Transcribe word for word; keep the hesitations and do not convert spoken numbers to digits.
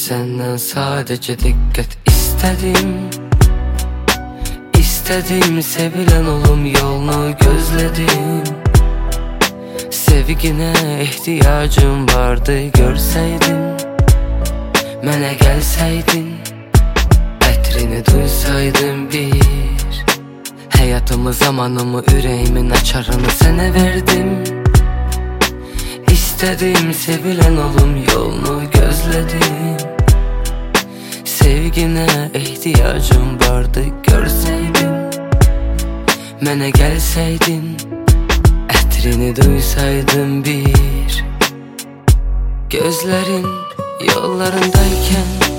Senden sadece dikkat istedim. İstedim sevilen olum yolunu gözledim. Sevgine ihtiyacım vardı görseydin, mənə gəlsəydin, ətrini duysaydım bir. Həyatımı, zamanımı, ürəyimin açarını sənə verdim. İstedim sevilen olum yolunu gözledim. Sevgine ihtiyacım vardı görseydin, mənə gəlsəydin, ətrini duysaydım bir. Gözlerin yollarındayken